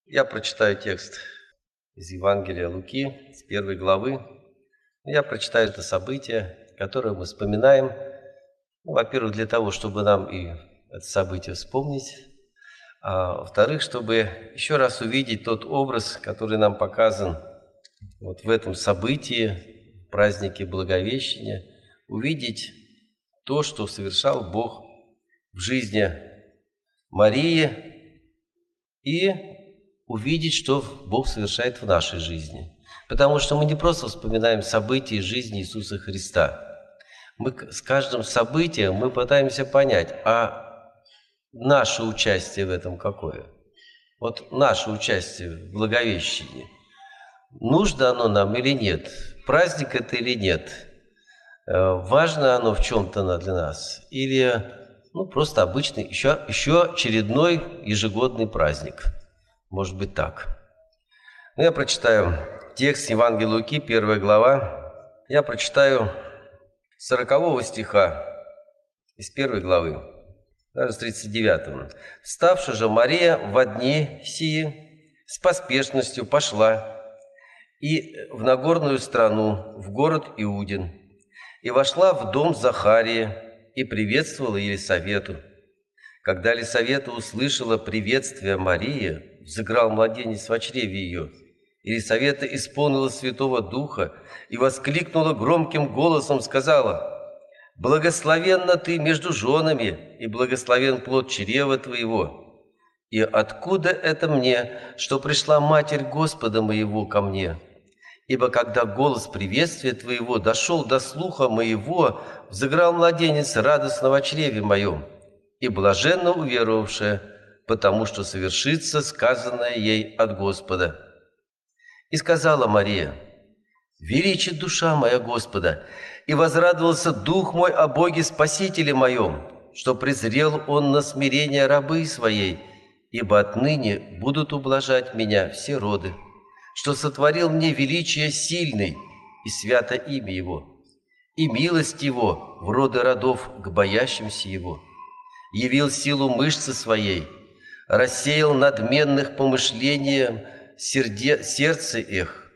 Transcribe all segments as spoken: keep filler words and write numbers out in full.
Я прочитаю текст из Евангелия Луки, с первой главы. Я прочитаю это событие, которое мы вспоминаем, ну, во-первых, для того, чтобы нам и это событие вспомнить, а во-вторых, чтобы еще раз увидеть тот образ, который нам показан вот в этом событии, в празднике Благовещения, увидеть то, что совершал Бог в жизни Марии, и увидеть, что Бог совершает в нашей жизни. Потому что мы не просто вспоминаем события жизни Иисуса Христа. Мы с каждым событием мы пытаемся понять, а наше участие в этом какое? Вот наше участие в Благовещении. Нужно оно нам или нет? Праздник это или нет? Важно оно в чем-то для нас? Или ну, просто обычный, еще, еще очередной ежегодный праздник? Может быть так. Ну, я прочитаю текст Евангелия Луки, первая глава. Я прочитаю с сорокового стиха из первой главы, даже с тридцать девятого. «Вставши же Мария во дни сии с поспешностью пошла и в Нагорную страну, в город Иудин, и вошла в дом Захарии и приветствовала Елисавету. Когда Елисавета услышала приветствие Марии, взыграл младенец в чреве ее. Елисавета исполнила Святого Духа и воскликнула громким голосом, сказала: «Благословенна ты между женами, и благословен плод чрева твоего. И откуда это мне, что пришла Матерь Господа моего ко мне? Ибо когда голос приветствия твоего дошел до слуха моего, взыграл младенец радостно во чреве моем, и блаженно уверовавшая, потому что совершится сказанное ей от Господа». И сказала Мария: «Величит душа моя Господа, и возрадовался дух мой о Боге Спасителе моем, что презрел Он на смирение рабы своей, ибо отныне будут ублажать меня все роды, что сотворил мне величие сильный, и свято имя Его, и милость Его в роды родов к боящимся Его. Явил силу мышцы своей, рассеял надменных помышлением серде, сердце их,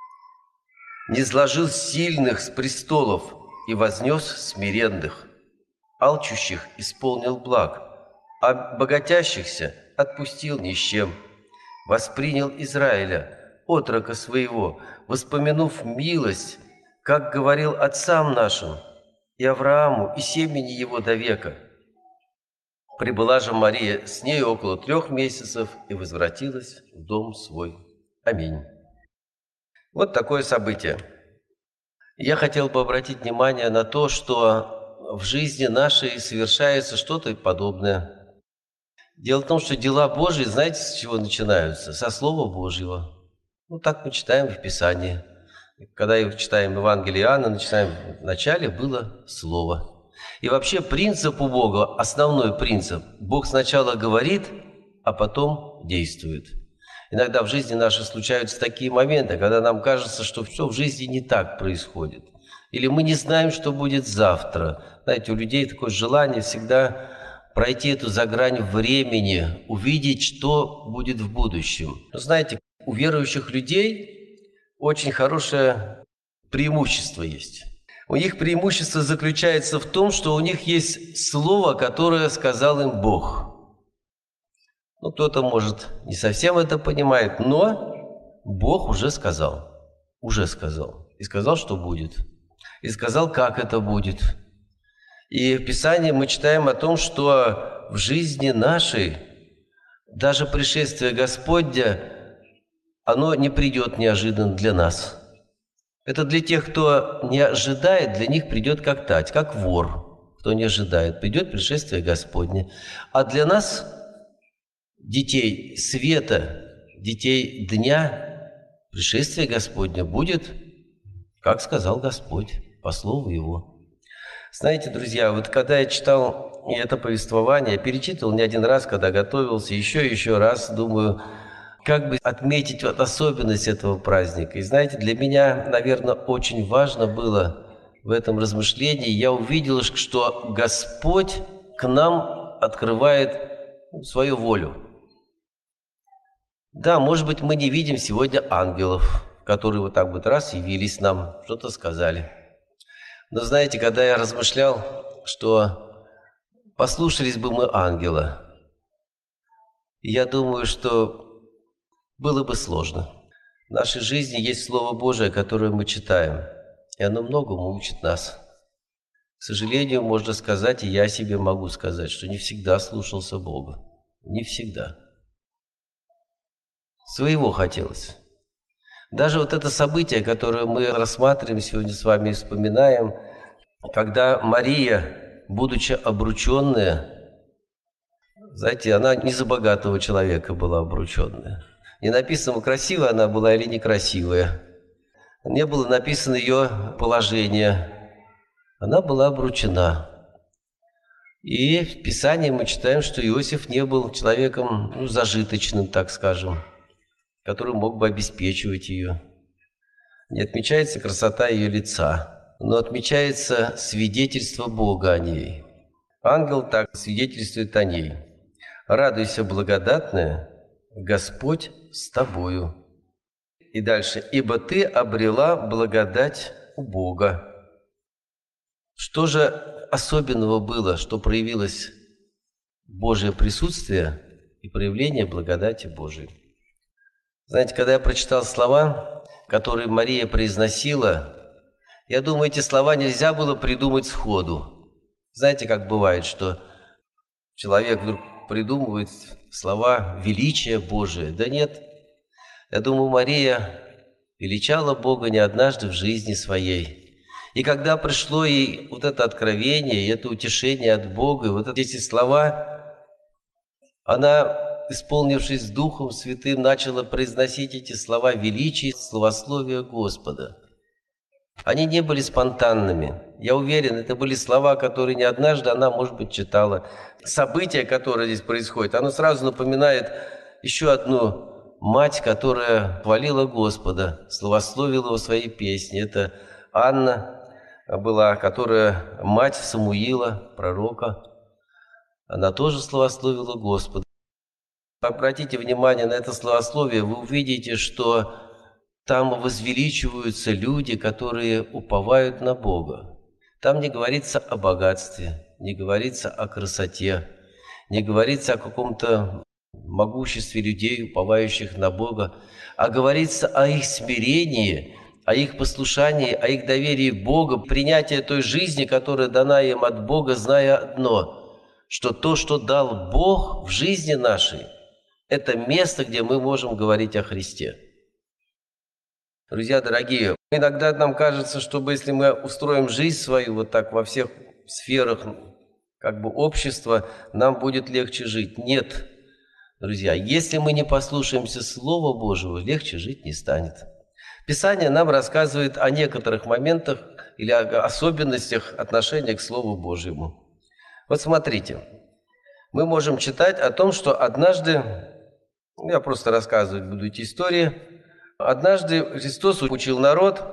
низложил сильных с престолов и вознес смиренных, алчущих исполнил благ, а богатящихся отпустил ни с чем, воспринял Израиля, отрока своего, воспомянув милость, как говорил отцам нашим, и Аврааму, и семени его до века. Прибыла же Мария с нею около трех месяцев и возвратилась в дом свой. Аминь». Вот такое событие. Я хотел бы обратить внимание на то, что в жизни нашей совершается что-то подобное. Дело в том, что дела Божьи, знаете, с чего начинаются? Со Слова Божьего. Ну, так мы читаем в Писании. Когда читаем Евангелие Иоанна, начинаем: в начале было Слово. И вообще принцип у Бога, основной принцип: Бог сначала говорит, а потом действует. Иногда в жизни нашей случаются такие моменты, когда нам кажется, что все в жизни не так происходит. Или мы не знаем, что будет завтра. Знаете, у людей такое желание всегда пройти эту за грань времени, увидеть, что будет в будущем. Но знаете, у верующих людей очень хорошее преимущество есть. У них преимущество заключается в том, что у них есть слово, которое сказал им Бог. Ну, кто-то, может, не совсем это понимает, но Бог уже сказал, уже сказал. И сказал, что будет. И сказал, как это будет. И в Писании мы читаем о том, что в жизни нашей даже пришествие Господня, оно не придет неожиданно для нас. Это для тех, кто не ожидает, для них придет как тать, как вор. Кто не ожидает, придет пришествие Господне. А для нас, детей света, детей дня, пришествие Господне будет, как сказал Господь, по слову Его. Знаете, друзья, вот когда я читал это повествование, перечитывал не один раз, когда готовился, еще и еще раз, думаю, как бы отметить вот особенность этого праздника. И знаете, для меня, наверное, очень важно было в этом размышлении, я увидел, что Господь к нам открывает свою волю. Да, может быть, мы не видим сегодня ангелов, которые вот так вот раз явились нам, что-то сказали. Но знаете, когда я размышлял, что послушались бы мы ангела, я думаю, что было бы сложно. В нашей жизни есть Слово Божие, которое мы читаем, и оно многому учит нас. К сожалению, можно сказать, и я себе могу сказать, что не всегда слушался Бога. Не всегда. Своего хотелось. Даже вот это событие, которое мы рассматриваем сегодня с вами и вспоминаем, когда Мария, будучи обрученная, знаете, она не за богатого человека была обрученная. Не написано, красивая она была или некрасивая. Не было написано ее положение. Она была обручена. И в Писании мы читаем, что Иосиф не был человеком, ну, зажиточным, так скажем, который мог бы обеспечивать ее. Не отмечается красота ее лица, но отмечается свидетельство Бога о ней. Ангел так свидетельствует о ней. «Радуйся, благодатная, Господь с тобою». И дальше. «Ибо ты обрела благодать у Бога». Что же особенного было, что проявилось Божье присутствие и проявление благодати Божией? Знаете, когда я прочитал слова, которые Мария произносила, я думаю, эти слова нельзя было придумать сходу. Знаете, как бывает, что человек вдруг придумывает слова величия Божия. Да нет, я думаю, Мария величала Бога не однажды в жизни своей. И когда пришло ей вот это откровение, и это утешение от Бога, и вот эти слова, она, исполнившись Духом Святым, начала произносить эти слова величия и славословия Господа. Они не были спонтанными. Я уверен, это были слова, которые не однажды она, может быть, читала. Событие, которое здесь происходит, оно сразу напоминает еще одну мать, которая хвалила Господа, славословила его в своей песне. Это Анна была, которая мать Самуила, пророка. Она тоже славословила Господа. Обратите внимание на это славословие, вы увидите, что там возвеличиваются люди, которые уповают на Бога. Там не говорится о богатстве, не говорится о красоте, не говорится о каком-то могуществе людей, уповающих на Бога, а говорится о их смирении, о их послушании, о их доверии к Богу, принятии той жизни, которая дана им от Бога, зная одно, что то, что дал Бог в жизни нашей, это место, где мы можем говорить о Христе. Друзья дорогие, иногда нам кажется, что если мы устроим жизнь свою вот так во всех сферах как бы общества, нам будет легче жить. Нет, друзья, если мы не послушаемся Слова Божьего, легче жить не станет. Писание нам рассказывает о некоторых моментах или о особенностях отношения к Слову Божьему. Вот смотрите, мы можем читать о том, что однажды, я просто рассказывать буду эти истории, однажды Христос учил народ,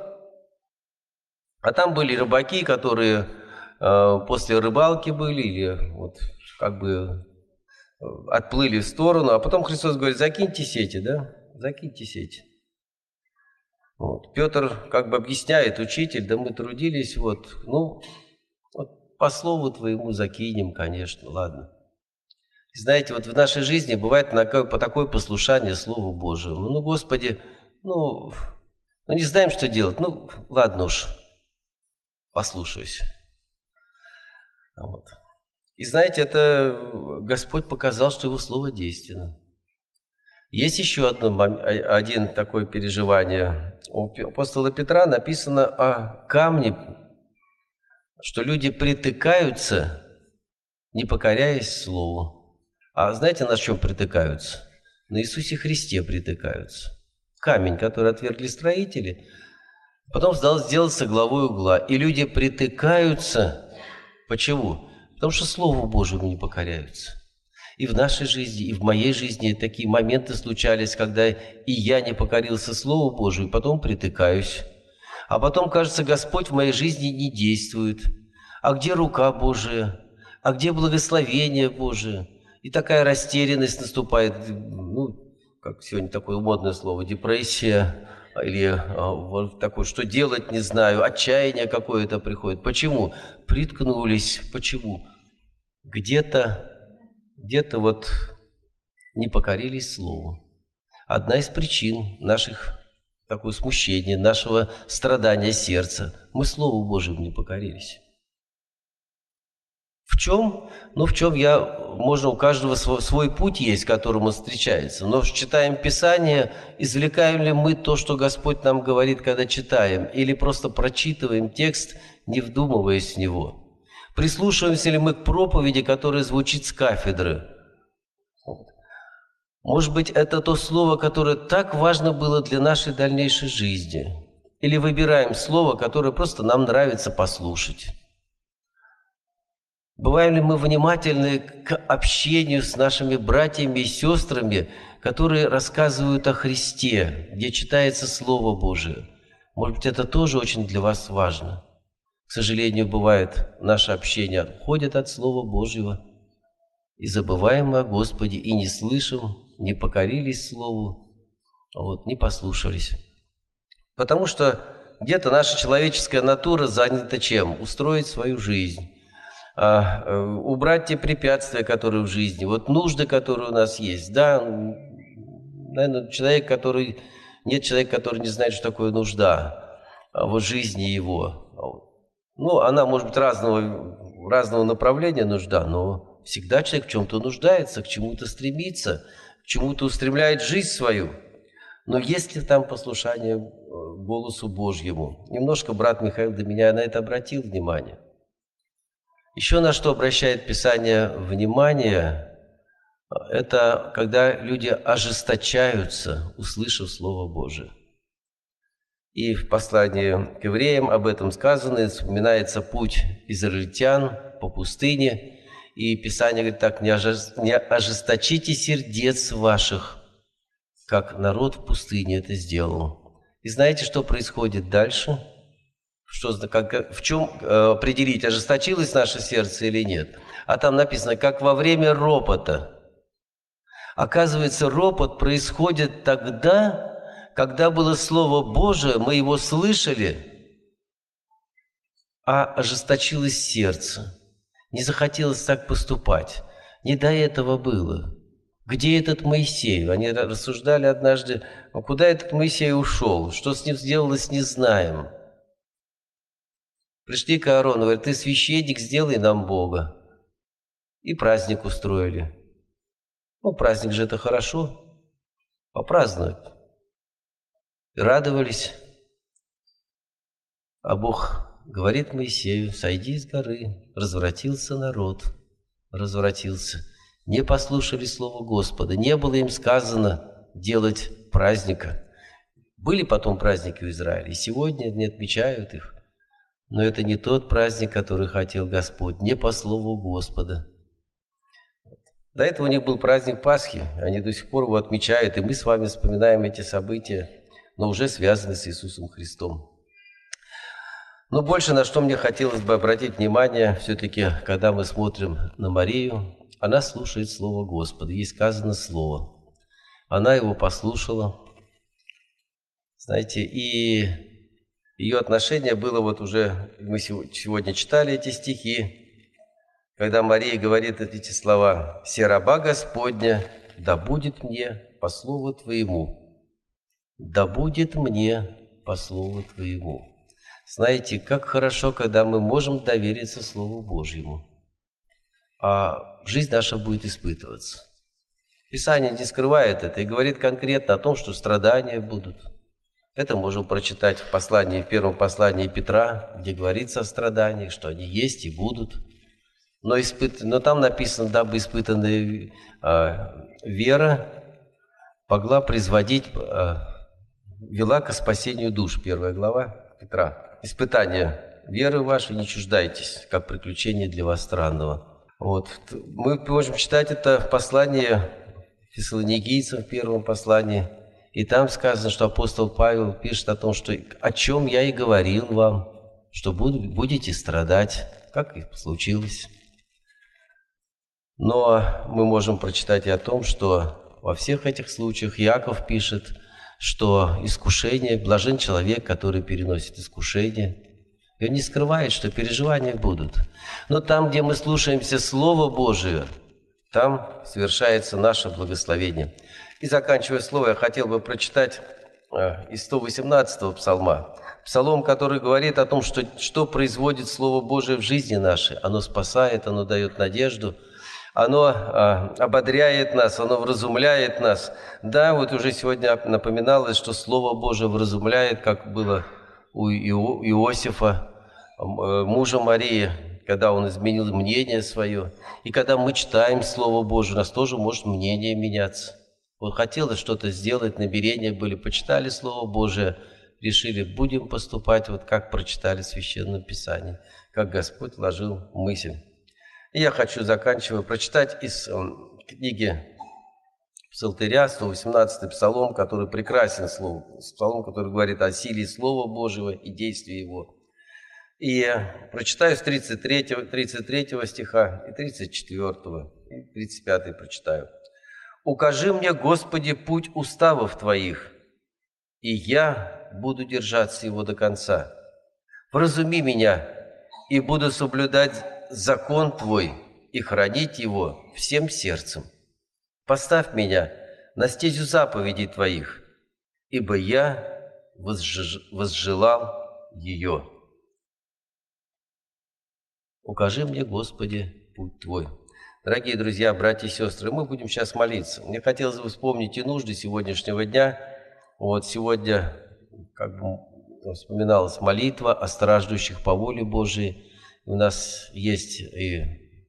а там были рыбаки, которые э, после рыбалки были или вот как бы отплыли в сторону, а потом Христос говорит: закиньте сети, да, закиньте сети. Вот. Петр как бы объясняет: учитель, да мы трудились, вот, ну, вот по слову твоему закинем, конечно, ладно. Знаете, вот в нашей жизни бывает по такое послушание Слову Божьему. Ну, Господи, ну, ну, не знаем, что делать, ну, ладно уж, послушаюсь. Вот. И знаете, это Господь показал, что Его Слово действенно. Есть еще одно, один такое переживание. У апостола Петра написано о камне, что люди притыкаются, не покоряясь Слову. А знаете, на чем притыкаются? На Иисусе Христе притыкаются. Камень, который отвергли строители, потом сделался главой угла. И люди притыкаются. Почему? Потому что Слову Божьему не покоряются. И в нашей жизни, и в моей жизни такие моменты случались, когда и я не покорился Слову Божию, и потом притыкаюсь. А потом, кажется, Господь в моей жизни не действует. А где рука Божия? А где благословение Божие? И такая растерянность наступает. Ну, как сегодня такое модное слово, депрессия, или а, вот такое, что делать не знаю, отчаяние какое-то приходит. Почему? Приткнулись. Почему? Где-то, где-то вот не покорились Слову. Одна из причин наших такого смущения, нашего страдания сердца. Мы Слову Божьему не покорились. В чем? Ну, в чем я, можно у каждого свой, свой путь есть, которым он встречается. Но читаем Писание, извлекаем ли мы то, что Господь нам говорит, когда читаем, или просто прочитываем текст, не вдумываясь в него. Прислушиваемся ли мы к проповеди, которая звучит с кафедры? Может быть, это то слово, которое так важно было для нашей дальнейшей жизни. Или выбираем слово, которое просто нам нравится послушать. Бываем ли мы внимательны к общению с нашими братьями и сестрами, которые рассказывают о Христе, где читается Слово Божие? Может быть, это тоже очень для вас важно. К сожалению, бывает, наше общение отходит от Слова Божьего, и забываем мы о Господе, и не слышим, не покорились Слову, вот, не послушались. Потому что где-то наша человеческая натура занята чем? Устроить свою жизнь. А, убрать те препятствия, которые в жизни, вот нужды, которые у нас есть. Да, наверное, человек, который... Нет человека, который не знает, что такое нужда в жизни его. Ну, она может быть разного, разного направления нужда, но всегда человек в чем-то нуждается, к чему-то стремится, к чему-то устремляет жизнь свою. Но есть ли там послушание голосу Божьему? Немножко брат Михаил до меня на это обратил внимание. Еще на что обращает Писание внимание, это когда люди ожесточаются, услышав Слово Божие. И в послании к евреям об этом сказано, и вспоминается путь израильтян по пустыне. И Писание говорит так: «Не ожесточите сердец ваших, как народ в пустыне это сделал». И знаете, что происходит дальше? Что, как, в чем э, определить, ожесточилось наше сердце или нет? А там написано, как во время ропота. Оказывается, ропот происходит тогда, когда было Слово Божие, мы его слышали, а ожесточилось сердце. Не захотелось так поступать. Не до этого было. Где этот Моисей? Они рассуждали однажды, а куда этот Моисей ушел? Что с ним сделалось, не знаем. Пришли к Аарону, говорят: ты священник, сделай нам Бога. И праздник устроили. Ну, праздник же это хорошо. Попраздновать. И радовались. А Бог говорит Моисею: сойди с горы. Развратился народ. Развратился. Не послушали слова Господа. Не было им сказано делать праздника. Были потом праздники в Израиле. И сегодня не отмечают их. Но это не тот праздник, который хотел Господь, не по слову Господа. До этого у них был праздник Пасхи, они до сих пор его отмечают, и мы с вами вспоминаем эти события, но уже связаны с Иисусом Христом. Но больше на что мне хотелось бы обратить внимание, все-таки, когда мы смотрим на Марию, она слушает Слово Господа, ей сказано Слово. Она его послушала, знаете, и... Ее отношение было вот уже, мы сегодня читали эти стихи, когда Мария говорит эти слова: «Се раба Господня, да будет мне по слову Твоему». Да будет мне по слову Твоему. Знаете, как хорошо, когда мы можем довериться Слову Божьему, а жизнь наша будет испытываться. Писание не скрывает это и говорит конкретно о том, что страдания будут. Это можем прочитать в послании, в первом послании Петра, где говорится о страданиях, что они есть и будут. Но, испыт... Но там написано, дабы испытанная э, вера могла производить, э, вела к спасению душ. Первая глава Петра. Испытание веры вашей не чуждайтесь, как приключение для вас странного. Вот. Мы можем читать это в послании фессалоникийцам, в первом послании. И там сказано, что апостол Павел пишет о том, что о чем я и говорил вам, что будете страдать, как и случилось. Но мы можем прочитать и о том, что во всех этих случаях Иаков пишет, что искушение, блажен человек, который переносит искушение. И он не скрывает, что переживания будут. Но там, где мы слушаемся Слова Божие, там совершается наше благословение. И заканчивая слово, я хотел бы прочитать из сто восемнадцатого псалма. Псалом, который говорит о том, что, что производит Слово Божие в жизни нашей. Оно спасает, оно дает надежду, оно а, ободряет нас, оно вразумляет нас. Да, вот уже сегодня напоминалось, что Слово Божие вразумляет, как было у Ио, Иосифа, мужа Марии, когда он изменил мнение свое. И когда мы читаем Слово Божие, у нас тоже может мнение меняться. Вот хотелось что-то сделать, намерения были, почитали Слово Божие, решили, будем поступать, вот как прочитали в Священном Писании, как Господь вложил мысль. И я хочу, заканчивая, прочитать из э, книги Псалтыря, сто восемнадцатый псалом, который прекрасен, слово, псалом, который говорит о силе Слова Божьего и действии Его. И прочитаю с тридцать третьего, тридцать третьего стиха и тридцать четвёртого, и тридцать пятый прочитаю. «Укажи мне, Господи, путь уставов Твоих, и я буду держаться его до конца. Вразуми меня, и буду соблюдать закон Твой и хранить его всем сердцем. Поставь меня на стезю заповедей Твоих, ибо я возж... возжелал ее. Укажи мне, Господи, путь Твой». Дорогие друзья, братья и сестры, мы будем сейчас молиться. Мне хотелось бы вспомнить и нужды сегодняшнего дня. Вот сегодня, как бы вспоминалась молитва о страждущих по воле Божией. У нас есть и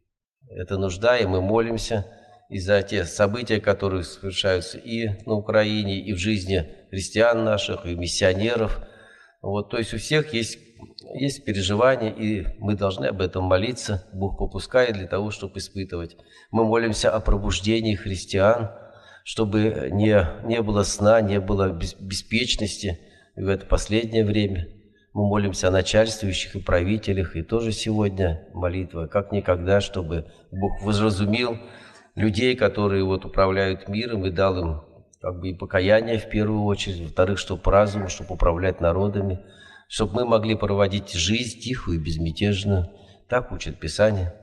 эта нужда, и мы молимся и за те события, которые совершаются и на Украине, и в жизни христиан наших, и миссионеров. Вот, то есть у всех есть, есть переживания, и мы должны об этом молиться. Бог попускает для того, чтобы испытывать. Мы молимся о пробуждении христиан, чтобы не, не было сна, не было беспечности в это последнее время. Мы молимся о начальствующих и правителях, и тоже сегодня молитва, как никогда, чтобы Бог возразумил людей, которые вот управляют миром, и дал им как бы и покаяние в первую очередь, во-вторых, чтобы разум, чтобы управлять народами, чтобы мы могли проводить жизнь тихую и безмятежную. Так учит Писание.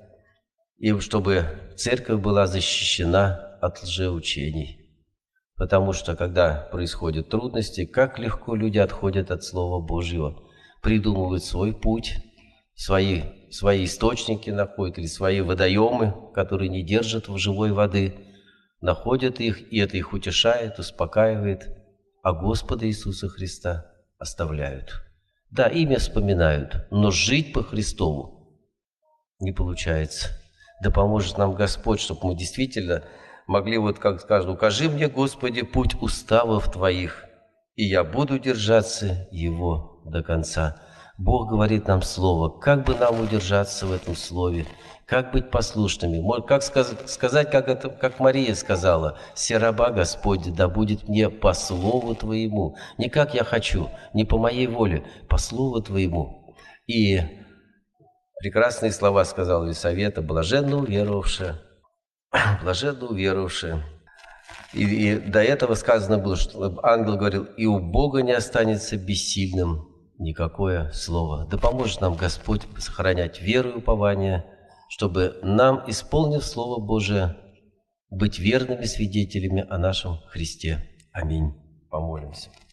И чтобы церковь была защищена от лжеучений. Потому что, когда происходят трудности, как легко люди отходят от Слова Божьего, придумывают свой путь, свои, свои источники находят, или свои водоемы, которые не держат в живой воды, находят их, и это их утешает, успокаивает, а Господа Иисуса Христа оставляют. Да, имя вспоминают, но жить по Христову не получается. Да поможет нам Господь, чтобы мы действительно могли, вот как скажут, укажи мне, Господи, путь уставов Твоих, и я буду держаться его до конца. Бог говорит нам слово, как бы нам удержаться в этом слове, как быть послушными, как сказать, как, это, как Мария сказала, «Се раба Господь, да будет мне по слову Твоему». Не как я хочу, не по моей воле, по слову Твоему. И прекрасные слова сказал Елисавета, блаженно уверовавшая, блаженно уверовавшая. И, и до этого сказано было, что ангел говорил, и у Бога не останется бессильным никакое слово. Да поможет нам Господь сохранять веру и упование, чтобы нам, исполнив Слово Божие, быть верными свидетелями о нашем Христе. Аминь. Помолимся.